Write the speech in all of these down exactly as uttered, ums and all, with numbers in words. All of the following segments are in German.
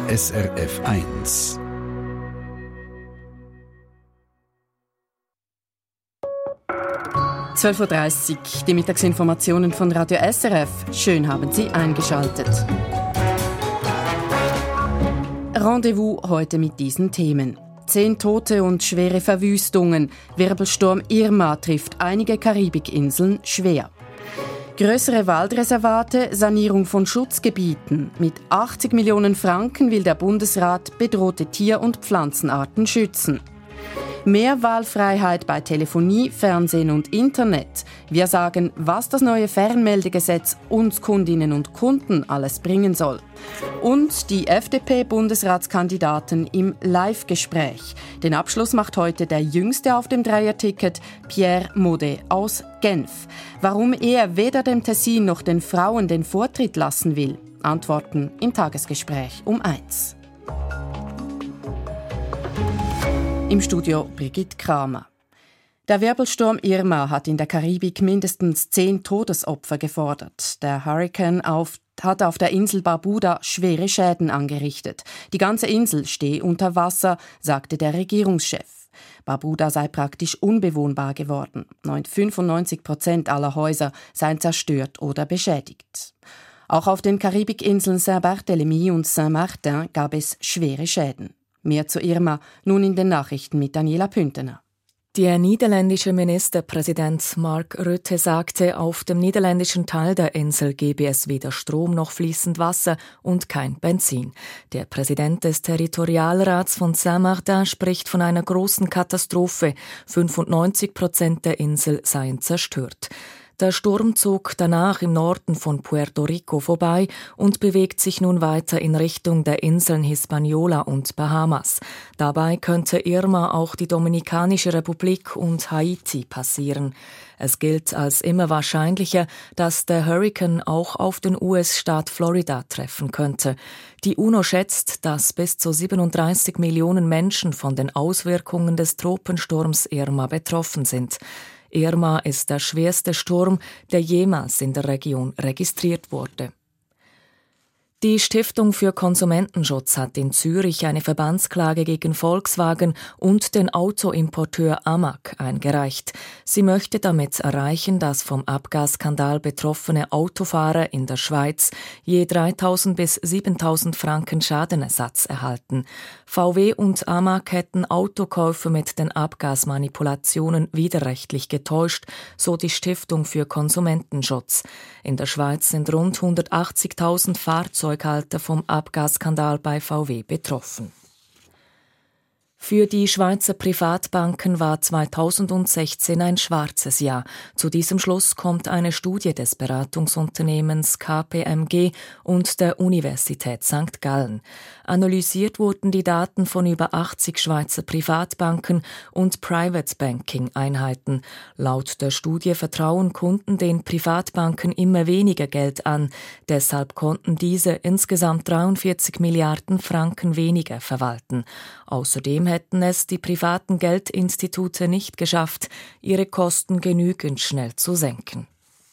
S R F eins. zwölf Uhr dreißig, die Mittagsinformationen von Radio S R F. Schön haben Sie eingeschaltet. Rendezvous heute mit diesen Themen. Zehn Tote und schwere Verwüstungen. Wirbelsturm Irma trifft einige Karibikinseln schwer. Größere Waldreservate, Sanierung von Schutzgebieten. Mit achtzig Millionen Franken will der Bundesrat bedrohte Tier- und Pflanzenarten schützen. Mehr Wahlfreiheit bei Telefonie, Fernsehen und Internet. Wir sagen, was das neue Fernmeldegesetz uns Kundinnen und Kunden alles bringen soll. Und die F D P-Bundesratskandidaten im Live-Gespräch. Den Abschluss macht heute der Jüngste auf dem Dreierticket, Pierre Maudet aus Genf. Warum er weder dem Tessin noch den Frauen den Vortritt lassen will? Antworten im Tagesgespräch um eins. Im Studio Brigitte Kramer. Der Wirbelsturm Irma hat in der Karibik mindestens zehn Todesopfer gefordert. Der Hurrikan auf, hat auf der Insel Barbuda schwere Schäden angerichtet. Die ganze Insel stehe unter Wasser, sagte der Regierungschef. Barbuda sei praktisch unbewohnbar geworden. fünfundneunzig Prozent aller Häuser seien zerstört oder beschädigt. Auch auf den Karibikinseln Saint-Barthélemy und Saint-Martin gab es schwere Schäden. Mehr zu Irma, nun in den Nachrichten mit Daniela Püntener. Der niederländische Ministerpräsident Mark Rutte sagte, auf dem niederländischen Teil der Insel gebe es weder Strom noch fließend Wasser und kein Benzin. Der Präsident des Territorialrats von Saint-Martin spricht von einer großen Katastrophe. fünfundneunzig Prozent der Insel seien zerstört. Der Sturm zog danach im Norden von Puerto Rico vorbei und bewegt sich nun weiter in Richtung der Inseln Hispaniola und Bahamas. Dabei könnte Irma auch die Dominikanische Republik und Haiti passieren. Es gilt als immer wahrscheinlicher, dass der Hurrikan auch auf den U S-Staat Florida treffen könnte. Die UNO schätzt, dass bis zu siebenunddreißig Millionen Menschen von den Auswirkungen des Tropensturms Irma betroffen sind. Irma ist der schwerste Sturm, der jemals in der Region registriert wurde. Die Stiftung für Konsumentenschutz hat in Zürich eine Verbandsklage gegen Volkswagen und den Autoimporteur Amag eingereicht. Sie möchte damit erreichen, dass vom Abgasskandal betroffene Autofahrer in der Schweiz je dreitausend bis siebentausend Franken Schadenersatz erhalten. V W und Amag hätten Autokäufer mit den Abgasmanipulationen widerrechtlich getäuscht, so die Stiftung für Konsumentenschutz. In der Schweiz sind rund hundertachtzigtausend Fahrzeuge vom Abgasskandal bei V W betroffen. Für die Schweizer Privatbanken war zweitausendsechzehn ein schwarzes Jahr. Zu diesem Schluss kommt eine Studie des Beratungsunternehmens K P M G und der Universität Sankt Gallen. Analysiert wurden die Daten von über achtzig Schweizer Privatbanken und Private Banking Einheiten. Laut der Studie vertrauen Kunden den Privatbanken immer weniger Geld an. Deshalb konnten diese insgesamt dreiundvierzig Milliarden Franken weniger verwalten. Außerdem hätten es die privaten Geldinstitute nicht geschafft, ihre Kosten genügend schnell zu senken.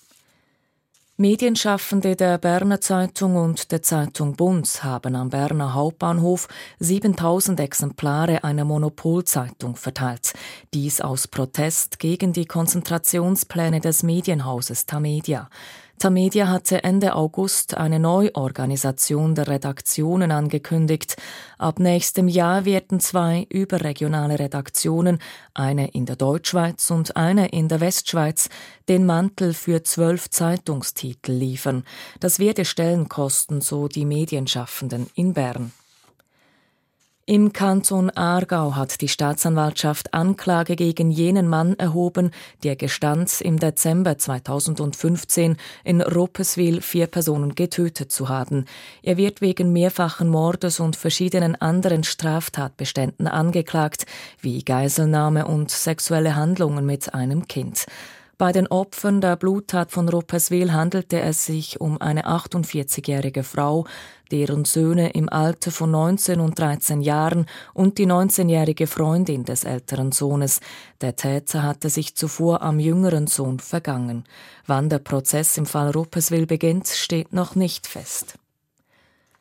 Medienschaffende der Berner Zeitung und der Zeitung Bund haben am Berner Hauptbahnhof siebentausend Exemplare einer Monopolzeitung verteilt. Dies aus Protest gegen die Konzentrationspläne des Medienhauses Tamedia. Tamedia hatte Ende August eine Neuorganisation der Redaktionen angekündigt. Ab nächstem Jahr werden zwei überregionale Redaktionen, eine in der Deutschschweiz und eine in der Westschweiz, den Mantel für zwölf Zeitungstitel liefern. Das werde Stellen kosten, so die Medienschaffenden in Bern. Im Kanton Aargau hat die Staatsanwaltschaft Anklage gegen jenen Mann erhoben, der gestand, im Dezember zweitausendfünfzehn in Ruppeswil vier Personen getötet zu haben. Er wird wegen mehrfachen Mordes und verschiedenen anderen Straftatbeständen angeklagt, wie Geiselnahme und sexuelle Handlungen mit einem Kind. Bei den Opfern der Bluttat von Ruppeswil handelte es sich um eine achtundvierzigjährige Frau, deren Söhne im Alter von neunzehn und dreizehn Jahren und die neunzehnjährige Freundin des älteren Sohnes. Der Täter hatte sich zuvor am jüngeren Sohn vergangen. Wann der Prozess im Fall Ruppeswil beginnt, steht noch nicht fest.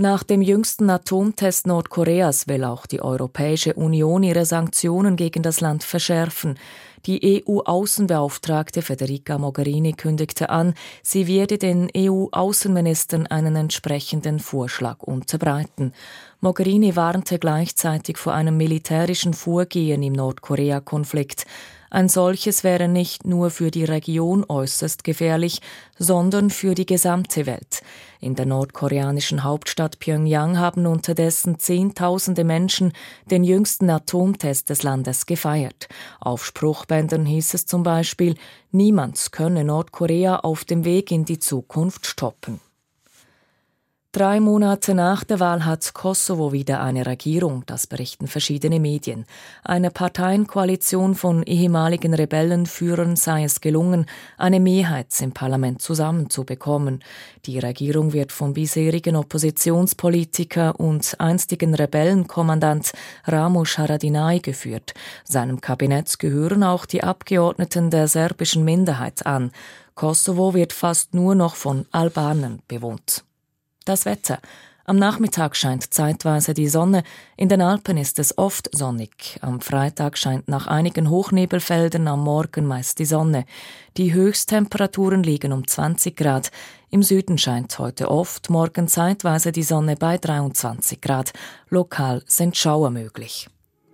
Nach dem jüngsten Atomtest Nordkoreas will auch die Europäische Union ihre Sanktionen gegen das Land verschärfen. Die E U-Außenbeauftragte Federica Mogherini kündigte an, sie werde den E U-Außenministern einen entsprechenden Vorschlag unterbreiten. Mogherini warnte gleichzeitig vor einem militärischen Vorgehen im Nordkorea-Konflikt. Ein solches wäre nicht nur für die Region äußerst gefährlich, sondern für die gesamte Welt. In der nordkoreanischen Hauptstadt Pjöngjang haben unterdessen Zehntausende Menschen den jüngsten Atomtest des Landes gefeiert. Auf Spruchbändern hieß es zum Beispiel, niemand könne Nordkorea auf dem Weg in die Zukunft stoppen. Drei Monate nach der Wahl hat Kosovo wieder eine Regierung, das berichten verschiedene Medien. Eine Parteienkoalition von ehemaligen Rebellenführern sei es gelungen, eine Mehrheit im Parlament zusammenzubekommen. Die Regierung wird vom bisherigen Oppositionspolitiker und einstigen Rebellenkommandant Ramush Haradinaj geführt. Seinem Kabinett gehören auch die Abgeordneten der serbischen Minderheit an. Kosovo wird fast nur noch von Albanern bewohnt. Das Wetter. Am Nachmittag scheint zeitweise die Sonne, in den Alpen ist es oft sonnig. Am Freitag scheint nach einigen Hochnebelfeldern am Morgen meist die Sonne. Die Höchsttemperaturen liegen um zwanzig Grad. Im Süden scheint heute oft, morgen zeitweise die Sonne bei dreiundzwanzig Grad. Lokal sind Schauer möglich.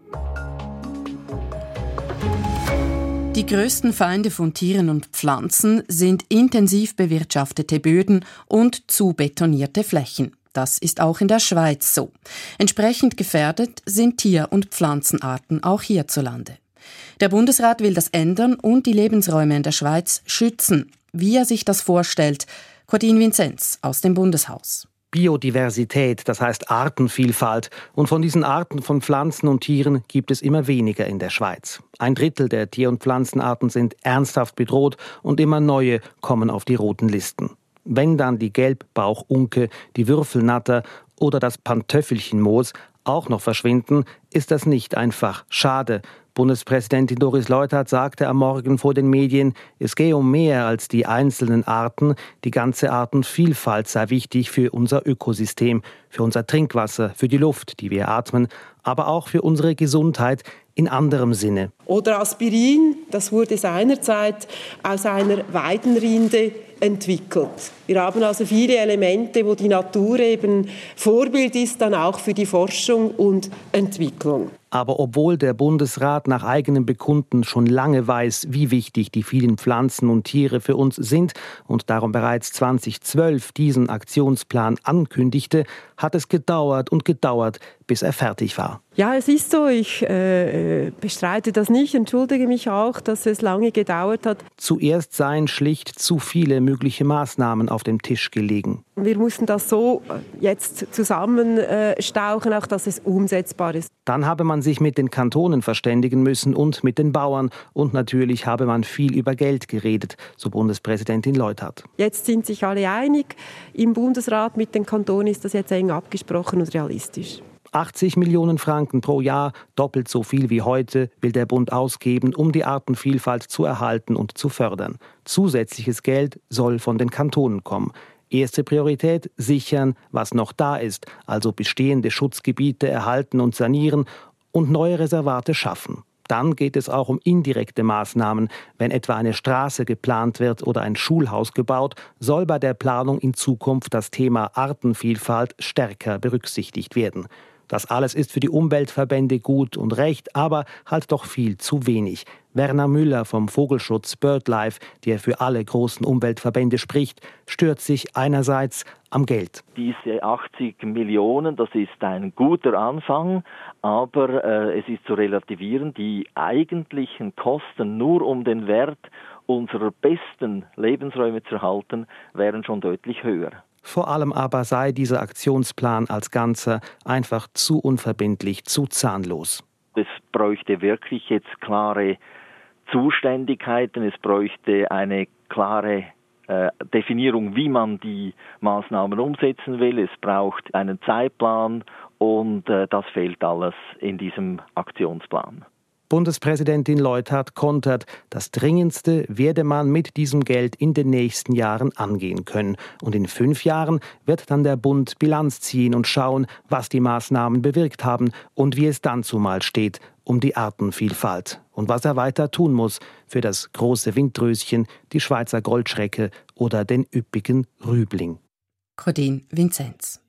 Die größten Feinde von Tieren und Pflanzen sind intensiv bewirtschaftete Böden und zu betonierte Flächen. Das ist auch in der Schweiz so. Entsprechend gefährdet sind Tier- und Pflanzenarten auch hierzulande. Der Bundesrat will das ändern und die Lebensräume in der Schweiz schützen. Wie er sich das vorstellt, Cordin Vinzenz aus dem Bundeshaus. Biodiversität, das heißt Artenvielfalt. Und von diesen Arten von Pflanzen und Tieren gibt es immer weniger in der Schweiz. Ein Drittel der Tier- und Pflanzenarten sind ernsthaft bedroht und immer neue kommen auf die roten Listen. Wenn dann die Gelbbauchunke, die Würfelnatter oder das Pantöffelchenmoos auch noch verschwinden, ist das nicht einfach schade. Bundespräsidentin Doris Leuthard sagte am Morgen vor den Medien, es gehe um mehr als die einzelnen Arten. Die ganze Artenvielfalt sei wichtig für unser Ökosystem, für unser Trinkwasser, für die Luft, die wir atmen, aber auch für unsere Gesundheit in anderem Sinne. Oder Aspirin, das wurde seinerzeit aus einer Weidenrinde entwickelt. Wir haben also viele Elemente, wo die Natur eben Vorbild ist, dann auch für die Forschung und Entwicklung. Aber obwohl der Bundesrat nach eigenem Bekunden schon lange weiß, wie wichtig die vielen Pflanzen und Tiere für uns sind und darum bereits zweitausendzwölf diesen Aktionsplan ankündigte, hat es gedauert und gedauert, bis er fertig war. Ja, es ist so. Ich äh, bestreite das nicht, entschuldige mich auch, dass es lange gedauert hat. Zuerst seien schlicht zu viele mögliche Maßnahmen auf dem Tisch gelegen. Wir mussten das so jetzt zusammenstauchen, auch dass es umsetzbar ist. Dann habe man sich mit den Kantonen verständigen müssen und mit den Bauern. Und natürlich habe man viel über Geld geredet, so Bundespräsidentin Leuthard. Jetzt sind sich alle einig. Im Bundesrat mit den Kantonen ist das jetzt eng abgesprochen und realistisch. achtzig Millionen Franken pro Jahr, doppelt so viel wie heute, will der Bund ausgeben, um die Artenvielfalt zu erhalten und zu fördern. Zusätzliches Geld soll von den Kantonen kommen. Erste Priorität: sichern, was noch da ist, also bestehende Schutzgebiete erhalten und sanieren und neue Reservate schaffen. Dann geht es auch um indirekte Maßnahmen. Wenn etwa eine Straße geplant wird oder ein Schulhaus gebaut, soll bei der Planung in Zukunft das Thema Artenvielfalt stärker berücksichtigt werden. Das alles ist für die Umweltverbände gut und recht, aber halt doch viel zu wenig. Werner Müller vom Vogelschutz BirdLife, der für alle großen Umweltverbände spricht, stört sich einerseits am Geld. Diese achtzig Millionen, das ist ein guter Anfang, aber äh, es ist zu relativieren. Die eigentlichen Kosten, nur um den Wert unserer besten Lebensräume zu erhalten, wären schon deutlich höher. Vor allem aber sei dieser Aktionsplan als Ganzer einfach zu unverbindlich, zu zahnlos. Es bräuchte wirklich jetzt klare Zuständigkeiten, es bräuchte eine klare äh, Definierung, wie man die Maßnahmen umsetzen will. Es braucht einen Zeitplan und äh, das fehlt alles in diesem Aktionsplan. Bundespräsidentin Leuthard kontert, das Dringendste werde man mit diesem Geld in den nächsten Jahren angehen können. Und in fünf Jahren wird dann der Bund Bilanz ziehen und schauen, was die Maßnahmen bewirkt haben und wie es dann zumal steht um die Artenvielfalt und was er weiter tun muss für das große Windröschen, die Schweizer Goldschrecke oder den üppigen Rübling. Claudine Vinzenz.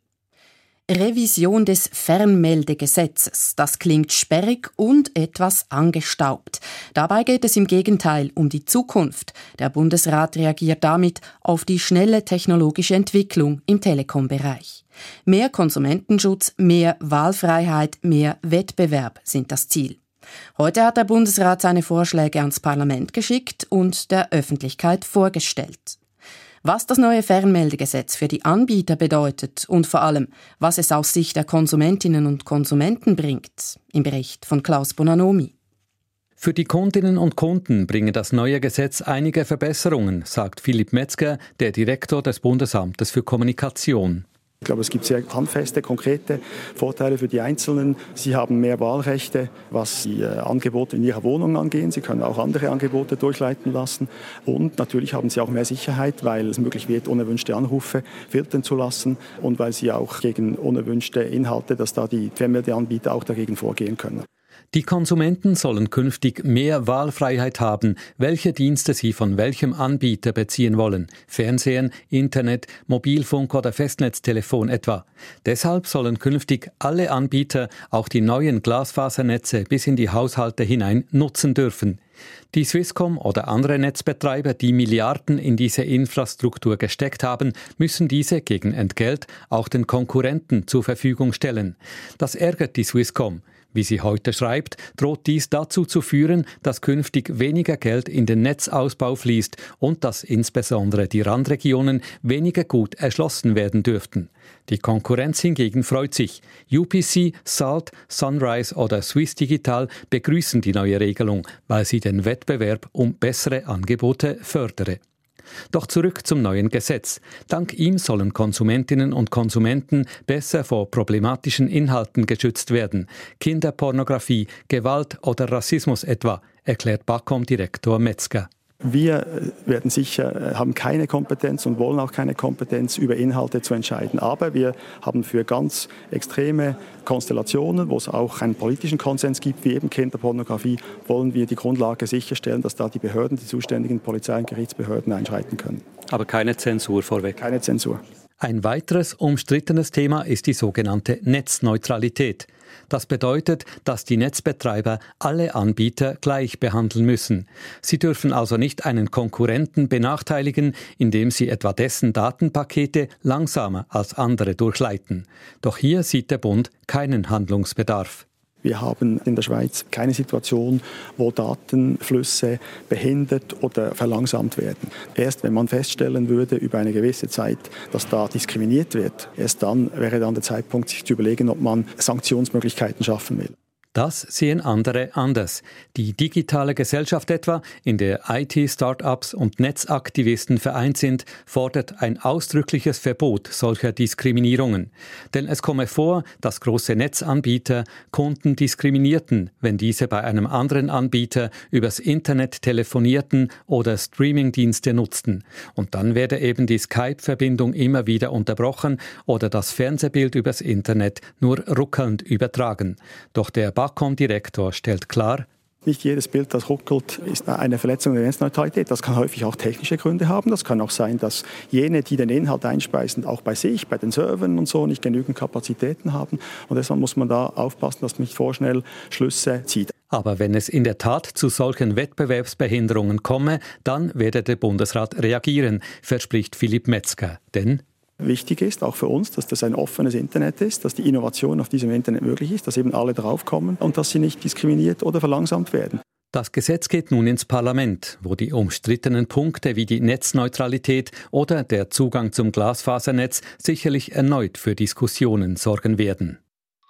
Revision des Fernmeldegesetzes. Das klingt sperrig und etwas angestaubt. Dabei geht es im Gegenteil um die Zukunft. Der Bundesrat reagiert damit auf die schnelle technologische Entwicklung im Telekom-Bereich. Mehr Konsumentenschutz, mehr Wahlfreiheit, mehr Wettbewerb sind das Ziel. Heute hat der Bundesrat seine Vorschläge ans Parlament geschickt und der Öffentlichkeit vorgestellt. Was das neue Fernmeldegesetz für die Anbieter bedeutet und vor allem, was es aus Sicht der Konsumentinnen und Konsumenten bringt, im Bericht von Klaus Bonanomi. Für die Kundinnen und Kunden bringe das neue Gesetz einige Verbesserungen, sagt Philipp Metzger, der Direktor des Bundesamtes für Kommunikation. Ich glaube, es gibt sehr handfeste, konkrete Vorteile für die Einzelnen. Sie haben mehr Wahlrechte, was die äh, Angebote in ihrer Wohnung angehen. Sie können auch andere Angebote durchleiten lassen. Und natürlich haben sie auch mehr Sicherheit, weil es möglich wird, unerwünschte Anrufe filtern zu lassen und weil sie auch gegen unerwünschte Inhalte, dass da die Fernmeldeanbieter auch dagegen vorgehen können. Die Konsumenten sollen künftig mehr Wahlfreiheit haben, welche Dienste sie von welchem Anbieter beziehen wollen. Fernsehen, Internet, Mobilfunk oder Festnetztelefon etwa. Deshalb sollen künftig alle Anbieter auch die neuen Glasfasernetze bis in die Haushalte hinein nutzen dürfen. Die Swisscom oder andere Netzbetreiber, die Milliarden in diese Infrastruktur gesteckt haben, müssen diese gegen Entgelt auch den Konkurrenten zur Verfügung stellen. Das ärgert die Swisscom. Wie sie heute schreibt, droht dies dazu zu führen, dass künftig weniger Geld in den Netzausbau fließt und dass insbesondere die Randregionen weniger gut erschlossen werden dürften. Die Konkurrenz hingegen freut sich. U P C, Salt, Sunrise oder Swiss Digital begrüßen die neue Regelung, weil sie den Wettbewerb um bessere Angebote fördere. Doch zurück zum neuen Gesetz. Dank ihm sollen Konsumentinnen und Konsumenten besser vor problematischen Inhalten geschützt werden. Kinderpornografie, Gewalt oder Rassismus etwa, erklärt BAKOM-Direktor Metzger. Wir werden sicher, haben keine Kompetenz und wollen auch keine Kompetenz, über Inhalte zu entscheiden. Aber wir haben für ganz extreme Konstellationen, wo es auch einen politischen Konsens gibt, wie eben Kinderpornografie, wollen wir die Grundlage sicherstellen, dass da die Behörden, die zuständigen Polizei- und Gerichtsbehörden einschreiten können. Aber keine Zensur vorweg? Keine Zensur. Ein weiteres umstrittenes Thema ist die sogenannte Netzneutralität. Das bedeutet, dass die Netzbetreiber alle Anbieter gleich behandeln müssen. Sie dürfen also nicht einen Konkurrenten benachteiligen, indem sie etwa dessen Datenpakete langsamer als andere durchleiten. Doch hier sieht der Bund keinen Handlungsbedarf. Wir haben in der Schweiz keine Situation, wo Datenflüsse behindert oder verlangsamt werden. Erst wenn man feststellen würde über eine gewisse Zeit, dass da diskriminiert wird, erst dann wäre dann der Zeitpunkt, sich zu überlegen, ob man Sanktionsmöglichkeiten schaffen will. Das sehen andere anders. Die digitale Gesellschaft etwa, in der I T-Startups und Netzaktivisten vereint sind, fordert ein ausdrückliches Verbot solcher Diskriminierungen. Denn es komme vor, dass große Netzanbieter Kunden diskriminierten, wenn diese bei einem anderen Anbieter übers Internet telefonierten oder Streamingdienste nutzten. Und dann werde eben die Skype-Verbindung immer wieder unterbrochen oder das Fernsehbild übers Internet nur ruckelnd übertragen. Doch der BAKOM-Direktor stellt klar, nicht jedes Bild, das ruckelt, ist eine Verletzung der Netzneutralität. Das kann häufig auch technische Gründe haben. Das kann auch sein, dass jene, die den Inhalt einspeisen, auch bei sich, bei den Servern und so nicht genügend Kapazitäten haben. Und deshalb muss man da aufpassen, dass man nicht vorschnell Schlüsse zieht. Aber wenn es in der Tat zu solchen Wettbewerbsbehinderungen komme, dann werde der Bundesrat reagieren, verspricht Philipp Metzger. Denn wichtig ist, auch für uns, dass das ein offenes Internet ist, dass die Innovation auf diesem Internet möglich ist, dass eben alle draufkommen und dass sie nicht diskriminiert oder verlangsamt werden. Das Gesetz geht nun ins Parlament, wo die umstrittenen Punkte wie die Netzneutralität oder der Zugang zum Glasfasernetz sicherlich erneut für Diskussionen sorgen werden.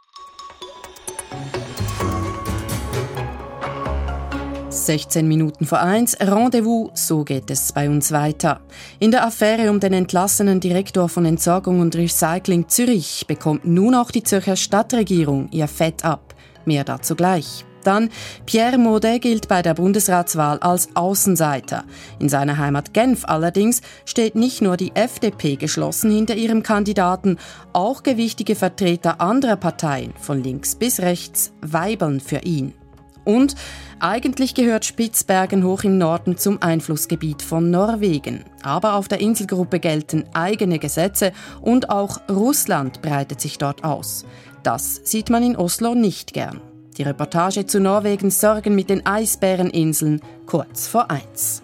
sechzehn Minuten vor eins, Rendezvous, so geht es bei uns weiter. In der Affäre um den entlassenen Direktor von Entsorgung und Recycling Zürich bekommt nun auch die Zürcher Stadtregierung ihr Fett ab. Mehr dazu gleich. Dann Pierre Maudet gilt bei der Bundesratswahl als Außenseiter. In seiner Heimat Genf allerdings steht nicht nur die F D P geschlossen hinter ihrem Kandidaten, auch gewichtige Vertreter anderer Parteien, von links bis rechts, weibeln für ihn. Und eigentlich gehört Spitzbergen hoch im Norden zum Einflussgebiet von Norwegen. Aber auf der Inselgruppe gelten eigene Gesetze und auch Russland breitet sich dort aus. Das sieht man in Oslo nicht gern. Die Reportage zu Norwegens Sorgen mit den Eisbäreninseln kurz vor eins.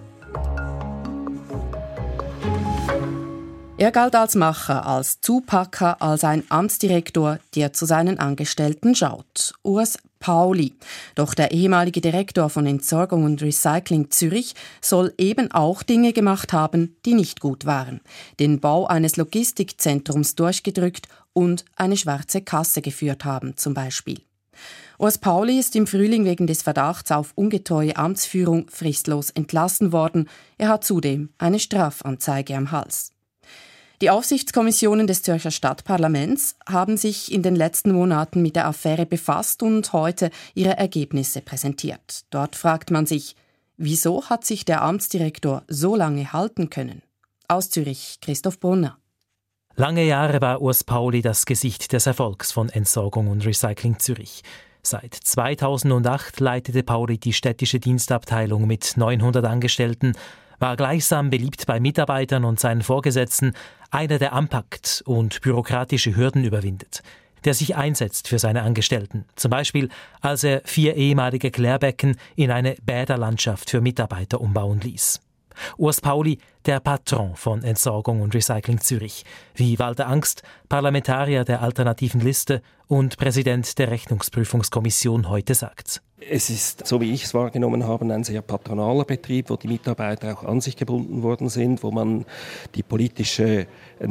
Er galt als Macher, als Zupacker, als ein Amtsdirektor, der zu seinen Angestellten schaut. Urs Pauli. Doch der ehemalige Direktor von Entsorgung und Recycling Zürich soll eben auch Dinge gemacht haben, die nicht gut waren. Den Bau eines Logistikzentrums durchgedrückt und eine schwarze Kasse geführt haben, zum Beispiel. Urs Pauli ist im Frühling wegen des Verdachts auf ungetreue Amtsführung fristlos entlassen worden. Er hat zudem eine Strafanzeige am Hals. Die Aufsichtskommissionen des Zürcher Stadtparlaments haben sich in den letzten Monaten mit der Affäre befasst und heute ihre Ergebnisse präsentiert. Dort fragt man sich, wieso hat sich der Amtsdirektor so lange halten können? Aus Zürich, Christoph Brunner. Lange Jahre war Urs Pauli das Gesicht des Erfolgs von Entsorgung und Recycling Zürich. Seit zweitausendacht leitete Pauli die städtische Dienstabteilung mit neunhundert Angestellten, war gleichsam beliebt bei Mitarbeitern und seinen Vorgesetzten, einer, der anpackt und bürokratische Hürden überwindet, der sich einsetzt für seine Angestellten. Zum Beispiel, als er vier ehemalige Klärbecken in eine Bäderlandschaft für Mitarbeiter umbauen ließ. Urs Pauli, der Patron von Entsorgung und Recycling Zürich, wie Walter Angst, Parlamentarier der Alternativen Liste und Präsident der Rechnungsprüfungskommission heute sagt. Es ist, so wie ich es wahrgenommen habe, ein sehr patronaler Betrieb, wo die Mitarbeiter auch an sich gebunden worden sind, wo man die politische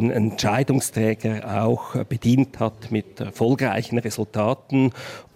Entscheidungsträger auch bedient hat mit erfolgreichen Resultaten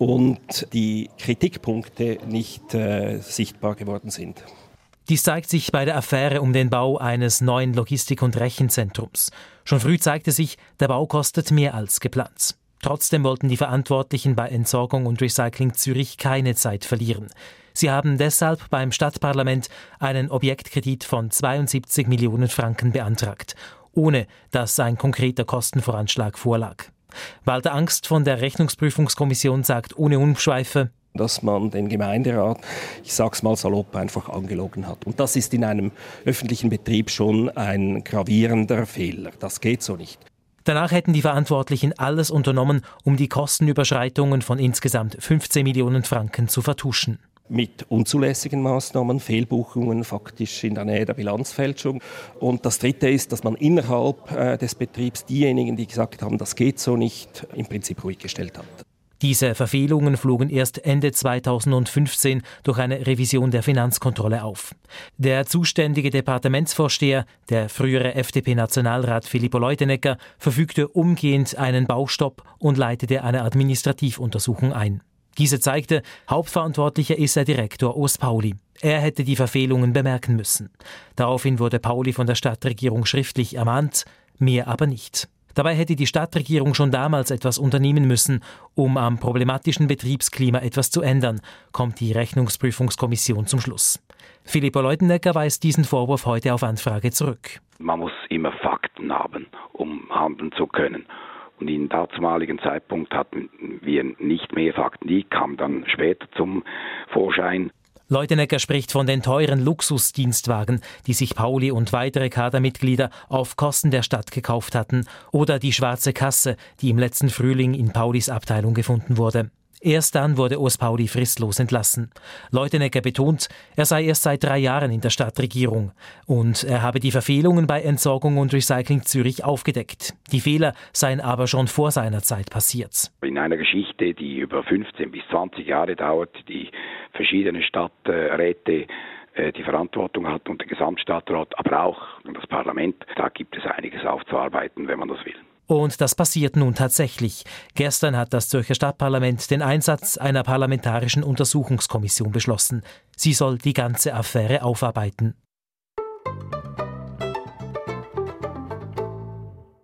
und die Kritikpunkte nicht äh, sichtbar geworden sind. Dies zeigt sich bei der Affäre um den Bau eines neuen Logistik- und Rechenzentrums. Schon früh zeigte sich, der Bau kostet mehr als geplant. Trotzdem wollten die Verantwortlichen bei Entsorgung und Recycling Zürich keine Zeit verlieren. Sie haben deshalb beim Stadtparlament einen Objektkredit von zweiundsiebzig Millionen Franken beantragt, ohne dass ein konkreter Kostenvoranschlag vorlag. Walter Angst von der Rechnungsprüfungskommission sagt ohne Umschweife, dass man den Gemeinderat, ich sag's mal salopp, einfach angelogen hat. Und das ist in einem öffentlichen Betrieb schon ein gravierender Fehler. Das geht so nicht. Danach hätten die Verantwortlichen alles unternommen, um die Kostenüberschreitungen von insgesamt fünfzehn Millionen Franken zu vertuschen. Mit unzulässigen Maßnahmen, Fehlbuchungen faktisch in der Nähe der Bilanzfälschung. Und das Dritte ist, dass man innerhalb äh, des Betriebs diejenigen, die gesagt haben, das geht so nicht, im Prinzip ruhig gestellt hat. Diese Verfehlungen flogen erst Ende zweitausendfünfzehn durch eine Revision der Finanzkontrolle auf. Der zuständige Departementsvorsteher, der frühere F D P-Nationalrat Filippo Leutenegger, verfügte umgehend einen Baustopp und leitete eine Administrativuntersuchung ein. Diese zeigte, hauptverantwortlicher ist der Direktor Urs Pauli. Er hätte die Verfehlungen bemerken müssen. Daraufhin wurde Pauli von der Stadtregierung schriftlich ermahnt, mehr aber nicht. Dabei hätte die Stadtregierung schon damals etwas unternehmen müssen, um am problematischen Betriebsklima etwas zu ändern, kommt die Rechnungsprüfungskommission zum Schluss. Filippo Leutenegger weist diesen Vorwurf heute auf Anfrage zurück. Man muss immer Fakten haben, um handeln zu können. Und in damaligen Zeitpunkt hatten wir nicht mehr Fakten. Die kamen dann später zum Vorschein. Leutenegger spricht von den teuren Luxusdienstwagen, die sich Pauli und weitere Kadermitglieder auf Kosten der Stadt gekauft hatten, oder die schwarze Kasse, die im letzten Frühling in Paulis Abteilung gefunden wurde. Erst dann wurde Urs Pauli fristlos entlassen. Leutenegger betont, er sei erst seit drei Jahren in der Stadtregierung und er habe die Verfehlungen bei Entsorgung und Recycling Zürich aufgedeckt. Die Fehler seien aber schon vor seiner Zeit passiert. In einer Geschichte, die über fünfzehn bis zwanzig Jahre dauert, die verschiedene Stadträte die Verantwortung hat und der Gesamtstadtrat, aber auch das Parlament, da gibt es einiges aufzuarbeiten, wenn man das will. Und das passiert nun tatsächlich. Gestern hat das Zürcher Stadtparlament den Einsatz einer parlamentarischen Untersuchungskommission beschlossen. Sie soll die ganze Affäre aufarbeiten.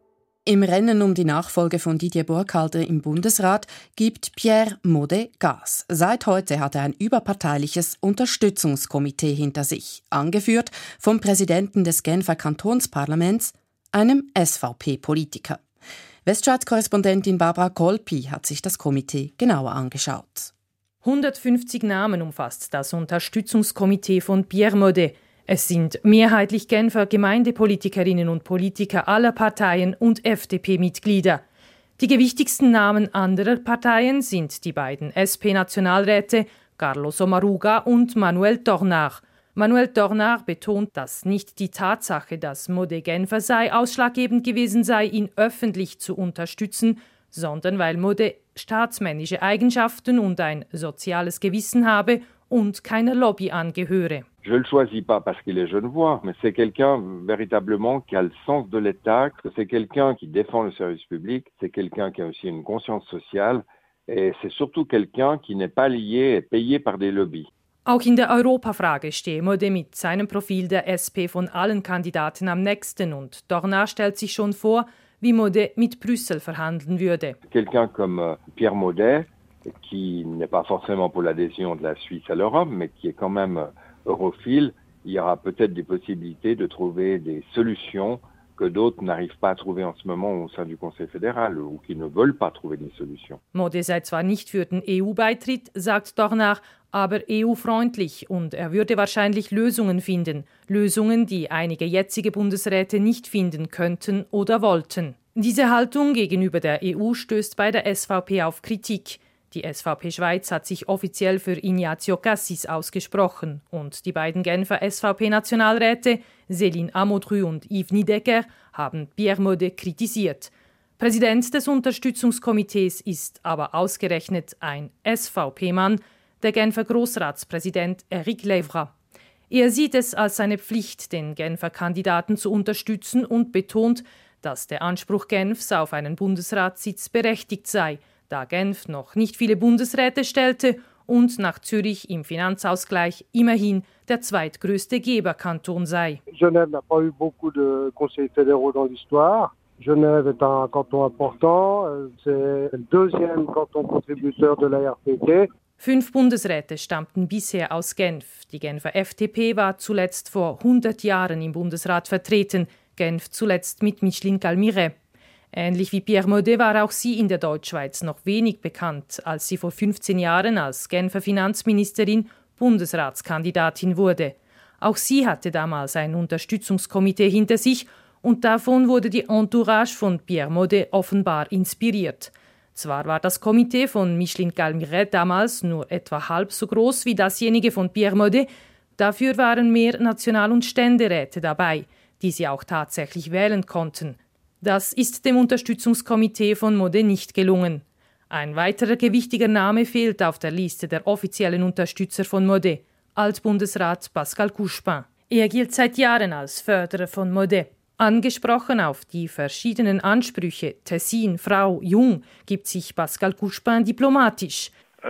Im Rennen um die Nachfolge von Didier Burkhalter im Bundesrat gibt Pierre Modet Gas. Seit heute hat er ein überparteiliches Unterstützungskomitee hinter sich, angeführt vom Präsidenten des Genfer Kantonsparlaments, einem S V P-Politiker. Westschweiz-Korrespondentin Barbara Kolpi hat sich das Komitee genauer angeschaut. hundertfünfzig Namen umfasst das Unterstützungskomitee von Pierre Modet. Es sind mehrheitlich Genfer Gemeindepolitikerinnen und Politiker aller Parteien und F D P-Mitglieder. Die gewichtigsten Namen anderer Parteien sind die beiden S P-Nationalräte Carlos Sommaruga und Manuel Tornard. Manuel Tornard betont, dass nicht die Tatsache, dass Modet Genfer sei, ausschlaggebend gewesen sei, ihn öffentlich zu unterstützen, sondern weil Modet staatsmännische Eigenschaften und ein soziales Gewissen habe und keiner Lobby angehöre. Je ne le choisis pas parce qu'il est genevois, mais c'est quelqu'un véritablement qui a le sens de l'État, c'est quelqu'un qui défend le service public, c'est quelqu'un qui a aussi une conscience sociale et c'est surtout quelqu'un qui n'est pas lié et payé par des lobbies. Auch in der Europafrage stehe Modet mit seinem Profil der S P von allen Kandidaten am nächsten und Tornard stellt sich schon vor, wie Modet mit Brüssel verhandeln würde. Quelqu'un comme Pierre Modet, qui n'est pas forcément pour l'adhésion de la Suisse à l'Europe, mais qui est quand même europhile, il y aura peut-être des possibilités de trouver des solutions que d'autres n'arrivent pas à trouver en ce moment au sein du Conseil fédéral ou qui ne veulent pas trouver des solutions. Modet sei zwar nicht für den E U-Beitritt, sagt Tornard, aber E U-freundlich und er würde wahrscheinlich Lösungen finden. Lösungen, die einige jetzige Bundesräte nicht finden könnten oder wollten. Diese Haltung gegenüber der E U stößt bei der S V P auf Kritik. Die S V P Schweiz hat sich offiziell für Ignazio Cassis ausgesprochen und die beiden Genfer S V P-Nationalräte, Céline Amodru und Yves Nidecker, haben Pierre Modet kritisiert. Präsident des Unterstützungskomitees ist aber ausgerechnet ein S V P-Mann, der Genfer Grossratspräsident Eric Levra. Er sieht es als seine Pflicht, den Genfer Kandidaten zu unterstützen und betont, dass der Anspruch Genfs auf einen Bundesratssitz berechtigt sei, da Genf noch nicht viele Bundesräte stellte und nach Zürich im Finanzausgleich immerhin der zweitgrößte Geberkanton sei. Genève n'a pas eu beaucoup de conseils fédéraux dans l'histoire. Genève est un canton important, c'est le deuxième canton contributeur de la R P T. Fünf Bundesräte stammten bisher aus Genf. Die Genfer F D P war zuletzt vor hundert Jahren im Bundesrat vertreten, Genf zuletzt mit Micheline Galmiret. Ähnlich wie Pierre Modet war auch sie in der Deutschschweiz noch wenig bekannt, als sie vor fünfzehn Jahren als Genfer Finanzministerin Bundesratskandidatin wurde. Auch sie hatte damals ein Unterstützungskomitee hinter sich und davon wurde die Entourage von Pierre Modet offenbar inspiriert. Zwar war das Komitee von Micheline Galmiret damals nur etwa halb so groß wie dasjenige von Pierre Modet, dafür waren mehr National- und Ständeräte dabei, die sie auch tatsächlich wählen konnten. Das ist dem Unterstützungskomitee von Modet nicht gelungen. Ein weiterer gewichtiger Name fehlt auf der Liste der offiziellen Unterstützer von Modet, Altbundesrat Pascal Couchepin. Er gilt seit Jahren als Förderer von Modet. Angesprochen auf die verschiedenen Ansprüche Tessin, Frau, Jung, gibt sich Pascal Couchepin diplomatisch.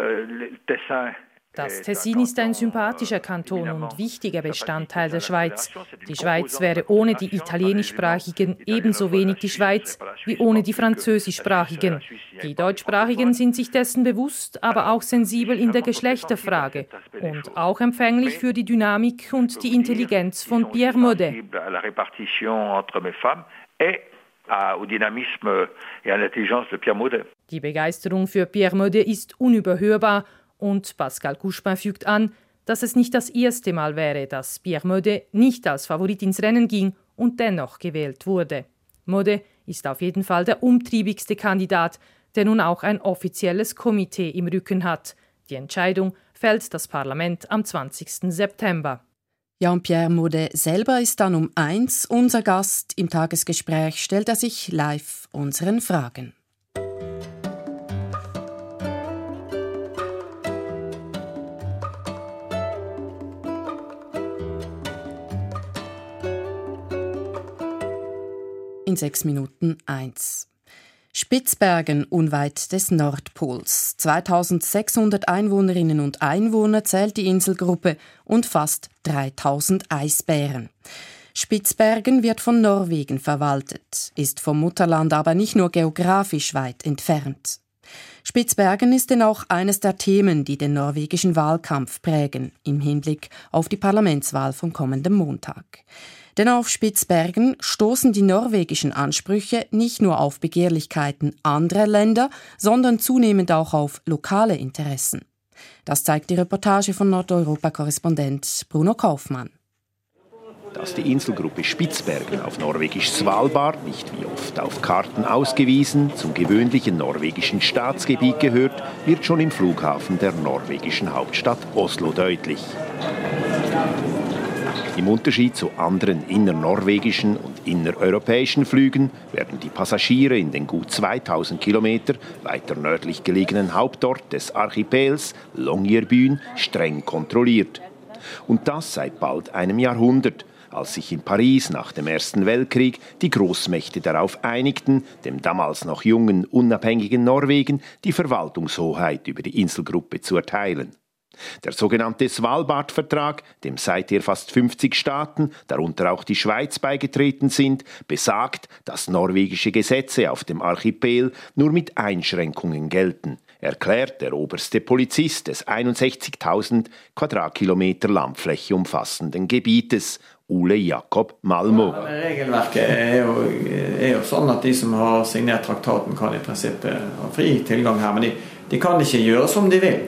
Das Tessin ist ein sympathischer Kanton und wichtiger Bestandteil der Schweiz. Die Schweiz wäre ohne die Italienischsprachigen ebenso wenig die Schweiz wie ohne die Französischsprachigen. Die Deutschsprachigen sind sich dessen bewusst, aber auch sensibel in der Geschlechterfrage und auch empfänglich für die Dynamik und die Intelligenz von Pierre Modet. Die Begeisterung für Pierre Modet ist unüberhörbar. Und Pascal Couchepin fügt an, dass es nicht das erste Mal wäre, dass Pierre Modet nicht als Favorit ins Rennen ging und dennoch gewählt wurde. Modet ist auf jeden Fall der umtriebigste Kandidat, der nun auch ein offizielles Komitee im Rücken hat. Die Entscheidung fällt das Parlament am zwanzigsten September. Jean-Pierre Modet selber ist dann um eins unser Gast. Im Tagesgespräch stellt er sich live unseren Fragen. In sechs Minuten eins. Spitzbergen unweit des Nordpols. zweitausendsechshundert Einwohnerinnen und Einwohner zählt die Inselgruppe und fast dreitausend Eisbären. Spitzbergen wird von Norwegen verwaltet, ist vom Mutterland aber nicht nur geografisch weit entfernt. Spitzbergen ist denn auch eines der Themen, die den norwegischen Wahlkampf prägen, im Hinblick auf die Parlamentswahl vom kommenden Montag. Denn auf Spitzbergen stoßen die norwegischen Ansprüche nicht nur auf Begehrlichkeiten anderer Länder, sondern zunehmend auch auf lokale Interessen. Das zeigt die Reportage von Nordeuropa-Korrespondent Bruno Kaufmann. Dass die Inselgruppe Spitzbergen auf norwegisch Svalbard nicht wie oft auf Karten ausgewiesen zum gewöhnlichen norwegischen Staatsgebiet gehört, wird schon im Flughafen der norwegischen Hauptstadt Oslo deutlich. Im Unterschied zu anderen innernorwegischen und innereuropäischen Flügen werden die Passagiere in den gut zweitausend Kilometer weiter nördlich gelegenen Hauptort des Archipels, Longyearbyen, streng kontrolliert. Und das seit bald einem Jahrhundert, als sich in Paris nach dem Ersten Weltkrieg die Großmächte darauf einigten, dem damals noch jungen, unabhängigen Norwegen die Verwaltungshoheit über die Inselgruppe zu erteilen. Der sogenannte Svalbard-Vertrag, dem seither fast fünfzig Staaten, darunter auch die Schweiz, beigetreten sind, besagt, dass norwegische Gesetze auf dem Archipel nur mit Einschränkungen gelten, erklärt der oberste Polizist des einundsechzigtausend Quadratkilometer Landfläche umfassenden Gebietes, Ole Jakob Malmo. Ja, regelverket er jo, er jo sånn at de som har signert traktaten kan i prinsippet ha fri tilgang her, men de, de kan ikke gjøre som de vil.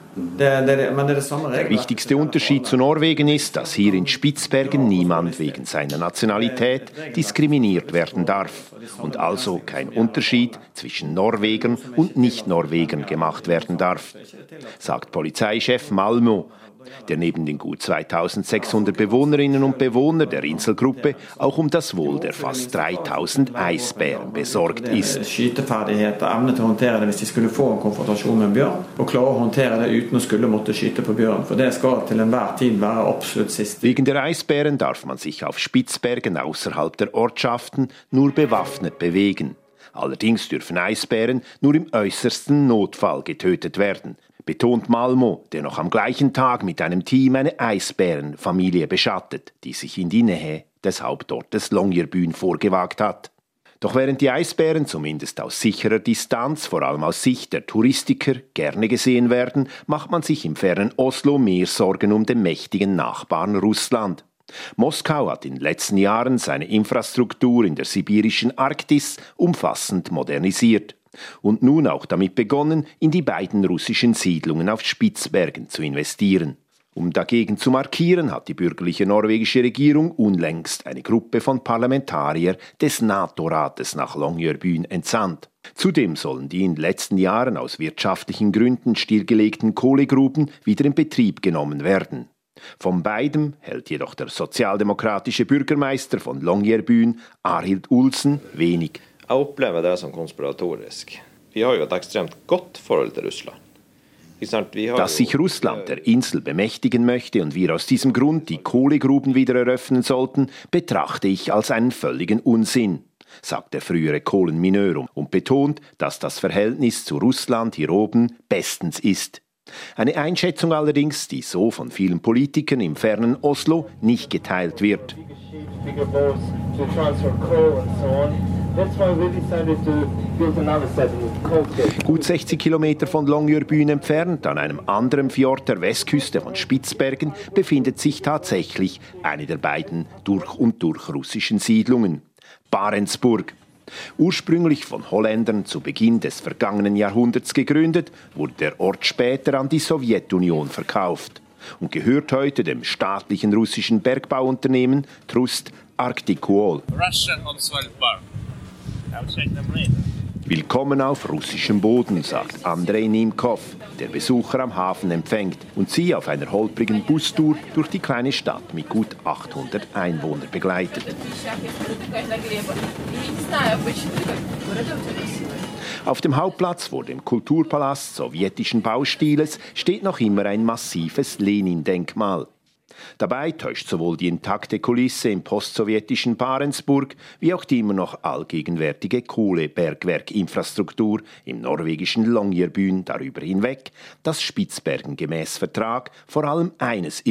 Der wichtigste Unterschied zu Norwegen ist, dass hier in Spitzbergen niemand wegen seiner Nationalität diskriminiert werden darf und also kein Unterschied zwischen Norwegern und Nicht-Norwegern gemacht werden darf, sagt Polizeichef Malmo, der neben den gut zweitausendsechshundert Bewohnerinnen und Bewohnern der Inselgruppe auch um das Wohl der fast dreitausend Eisbären besorgt ist. Skyteferdigheter, evne til å håndtere det hvis de skulle få en konfrontasjon med en bjørn, og klare å håndtere det uten å skulle måtte skyte på bjørn, for det skal til enhver tid være absolutt sist. Wegen der Eisbären darf man sich auf Spitzbergen außerhalb der Ortschaften nur bewaffnet bewegen. Allerdings dürfen Eisbären nur im äußersten Notfall getötet werden, betont Malmo, der noch am gleichen Tag mit einem Team eine Eisbärenfamilie beschattet, die sich in die Nähe des Hauptortes Longyearbyen vorgewagt hat. Doch während die Eisbären zumindest aus sicherer Distanz, vor allem aus Sicht der Touristiker, gerne gesehen werden, macht man sich im fernen Oslo mehr Sorgen um den mächtigen Nachbarn Russland. Moskau hat in den letzten Jahren seine Infrastruktur in der sibirischen Arktis umfassend modernisiert und nun auch damit begonnen, in die beiden russischen Siedlungen auf Spitzbergen zu investieren. Um dagegen zu markieren, hat die bürgerliche norwegische Regierung unlängst eine Gruppe von Parlamentariern des NATO-Rates nach Longyearbyen entsandt. Zudem sollen die in den letzten Jahren aus wirtschaftlichen Gründen stillgelegten Kohlegruben wieder in Betrieb genommen werden. Von beidem hält jedoch der sozialdemokratische Bürgermeister von Longyearbyen, Arild Olsen, wenig. Jeg opplever det som konspiratorisk. Vi har jo et ekstremt godt forhold til Russland. Dass sich Russland der Insel bemächtigen möchte und wir aus diesem Grund die Kohlegruben wieder eröffnen sollten, betrachte ich als einen völligen Unsinn, sagt der frühere Kohlenmineur und betont, dass das Verhältnis zu Russland hier oben bestens ist. Eine Einschätzung allerdings, die so von vielen Politikern im fernen Oslo nicht geteilt wird. Gut sechzig Kilometer von Longyearbyen entfernt, an einem anderen Fjord der Westküste von Spitzbergen, befindet sich tatsächlich eine der beiden durch und durch russischen Siedlungen, Barentsburg. Ursprünglich von Holländern zu Beginn des vergangenen Jahrhunderts gegründet, wurde der Ort später an die Sowjetunion verkauft und gehört heute dem staatlichen russischen Bergbauunternehmen Trust Arctic Coal. Willkommen auf russischem Boden, sagt Andrei Nimkov, der Besucher am Hafen empfängt und sie auf einer holprigen Bustour durch die kleine Stadt mit gut achthundert Einwohnern begleitet. Auf dem Hauptplatz vor dem Kulturpalast sowjetischen Baustiles steht noch immer ein massives Lenin-Denkmal. Dabei täuscht sowohl die intakte Kulisse im postsowjetischen Barentsburg wie auch die immer noch allgegenwärtige Kohlebergwerkinfrastruktur im norwegischen Longyearbyen darüber hinweg, dass Spitzbergen gemäß Vertrag vor allem eines ist: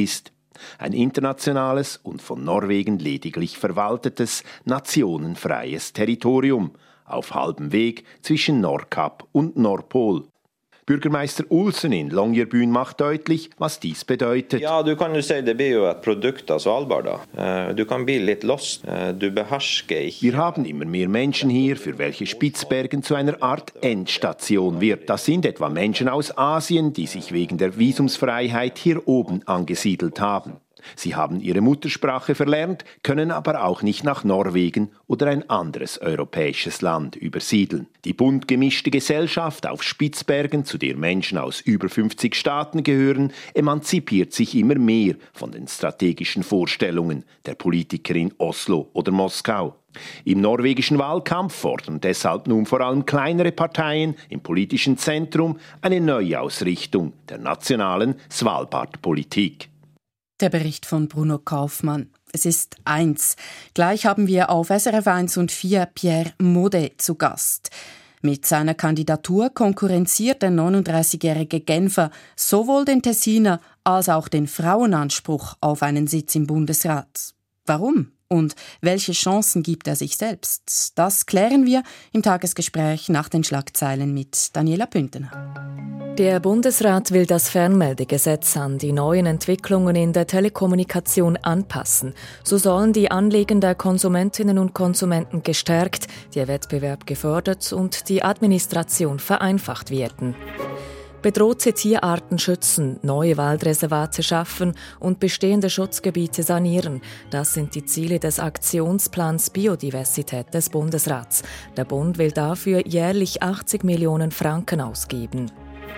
Ein internationales und von Norwegen lediglich verwaltetes, nationenfreies Territorium auf halbem Weg zwischen Nordkap und Nordpol. Bürgermeister Olsen in Longyearbyen macht deutlich, was dies bedeutet. Ja, du kan jo si det blir jo et produkt av Svalbard da. Du kan bli litt lost. Du behersker ikke. Wir haben immer mehr Menschen hier, für welche Spitzbergen zu einer Art Endstation wird. Das sind etwa Menschen aus Asien, die sich wegen der Visumsfreiheit hier oben angesiedelt haben. Sie haben ihre Muttersprache verlernt, können aber auch nicht nach Norwegen oder ein anderes europäisches Land übersiedeln. Die bunt gemischte Gesellschaft auf Spitzbergen, zu der Menschen aus über fünfzig Staaten gehören, emanzipiert sich immer mehr von den strategischen Vorstellungen der Politiker in Oslo oder Moskau. Im norwegischen Wahlkampf fordern deshalb nun vor allem kleinere Parteien im politischen Zentrum eine Neuausrichtung der nationalen Svalbard-Politik. Der Bericht von Bruno Kaufmann. Es ist eins. Gleich haben wir auf S R F eins und vier Pierre Modet zu Gast. Mit seiner Kandidatur konkurrenziert der neununddreißigjährige Genfer sowohl den Tessiner als auch den Frauenanspruch auf einen Sitz im Bundesrat. Warum? Und welche Chancen gibt er sich selbst? Das klären wir im Tagesgespräch nach den Schlagzeilen mit Daniela Püntener. Der Bundesrat will das Fernmeldegesetz an die neuen Entwicklungen in der Telekommunikation anpassen. So sollen die Anliegen der Konsumentinnen und Konsumenten gestärkt, der Wettbewerb gefördert und die Administration vereinfacht werden. Bedrohte Tierarten schützen, neue Waldreservate schaffen und bestehende Schutzgebiete sanieren. Das sind die Ziele des Aktionsplans Biodiversität des Bundesrats. Der Bund will dafür jährlich achtzig Millionen Franken ausgeben.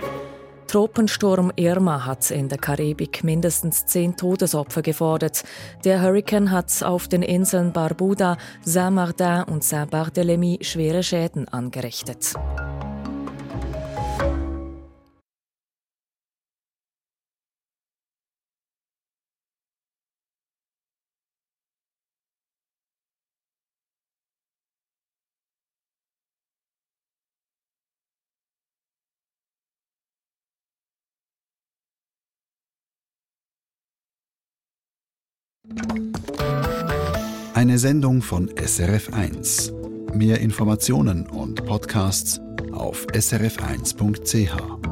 Tropensturm Irma hat in der Karibik mindestens zehn Todesopfer gefordert. Der Hurrikan hat auf den Inseln Barbuda, Saint-Martin und Saint-Barthélemy schwere Schäden angerichtet. Eine Sendung von S R F eins. Mehr Informationen und Podcasts auf s r f eins punkt c h.